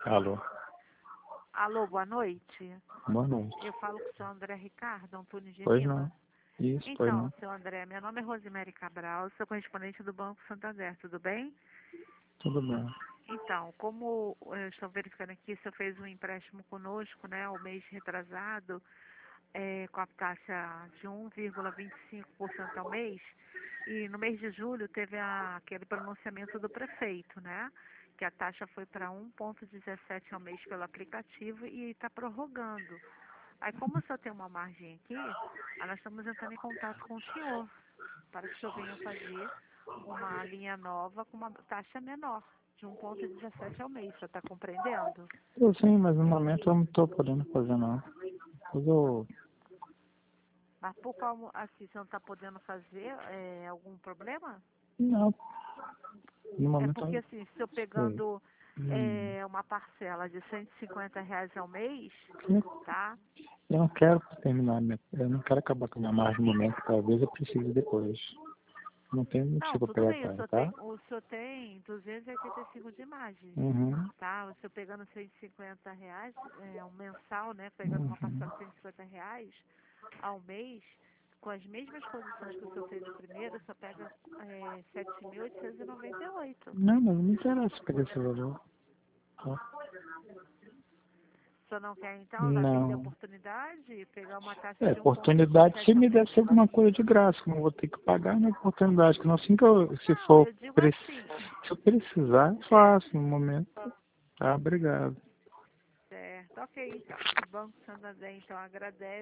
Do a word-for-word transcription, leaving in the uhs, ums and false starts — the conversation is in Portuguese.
Alô, Alô, boa noite. boa noite. Eu falo com o senhor André Ricardo Antunes de Pois Lima. não. Isso, pois Então, não. senhor André, meu nome é Rosemary Cabral, sou correspondente do Banco Santander, tudo bem? Tudo bem. Então, como eu estou verificando aqui, o senhor fez um empréstimo conosco, né, o mês retrasado, é, com a taxa de um vírgula vinte e cinco por cento ao mês, e no mês de julho teve a, aquele pronunciamento do prefeito, né, que a taxa foi para um vírgula dezessete ao mês pelo aplicativo e está prorrogando. Aí, como o senhor tem uma margem aqui, aí nós estamos entrando em contato com o senhor, para que o senhor venha fazer uma linha nova com uma taxa menor, de um vírgula dezessete ao mês, o senhor está compreendendo? Eu sim, mas no momento eu não estou podendo fazer não. Mas eu... Mas por qual, assim, você não está podendo fazer é, algum problema? Não, no É momento porque, eu assim, se eu sei. pegando Hum. é, uma parcela de cento e cinquenta reais ao mês, tá? Eu não quero terminar, minha... eu não quero acabar com a minha margem no momento, talvez eu precise depois. Não tem Não, motivo tudo para bem, o atrás, senhor tem, tá? o senhor tem duzentos e oitenta e cinco de margem. Uhum. Tá, o senhor pegando cento e cinquenta reais, é, um mensal, né, pegando uma Uhum. parcela de cento e cinquenta reais ao mês, com as mesmas condições que o senhor fez o primeiro, o senhor pega é, sete mil oitocentos e noventa e oito. Não, mas não me interessa pegar esse valor. Tá? O senhor não quer, então, vai perder a Não. oportunidade e pegar uma taxa É, de um vírgula oportunidade se dezessete ao me mês? desse alguma coisa de graça, que eu não vou ter que pagar na oportunidade, que não assim que eu, se Não, for, eu digo preci- assim, se eu precisar, eu faço no momento. Tá, obrigado. certo, ok, então, o Banco Santander, então, agradece.